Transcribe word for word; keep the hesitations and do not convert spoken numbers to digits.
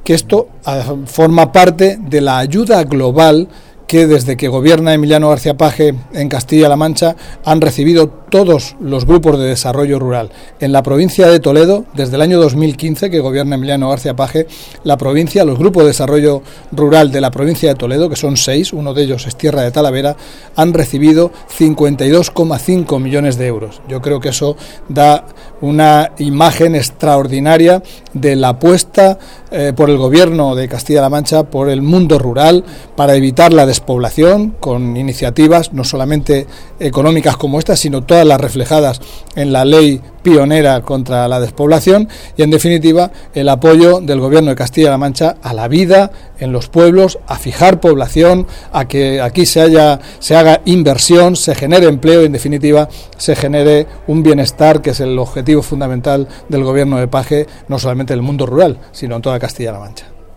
que esto forma parte de la ayuda global que desde que gobierna Emiliano García Paje en Castilla-La Mancha han recibido todos los grupos de desarrollo rural. En la provincia de Toledo, desde el año dos mil quince que gobierna Emiliano García Paje, la provincia, los grupos de desarrollo rural de la provincia de Toledo, que son seis, uno de ellos es Tierra de Talavera, han recibido cincuenta y dos coma cinco millones de euros. Yo creo que eso da una imagen extraordinaria de la apuesta eh, por el gobierno de Castilla-La Mancha por el mundo rural para evitar la despoblación, con iniciativas no solamente económicas como esta, sino todas las reflejadas en la ley pionera contra la despoblación y, en definitiva, el apoyo del gobierno de Castilla-La Mancha a la vida en los pueblos, a fijar población, a que aquí se haya, se haga inversión, se genere empleo y, en definitiva, se genere un bienestar, que es el objetivo fundamental del gobierno de Paje, no solamente en el mundo rural, sino en toda Castilla-La Mancha.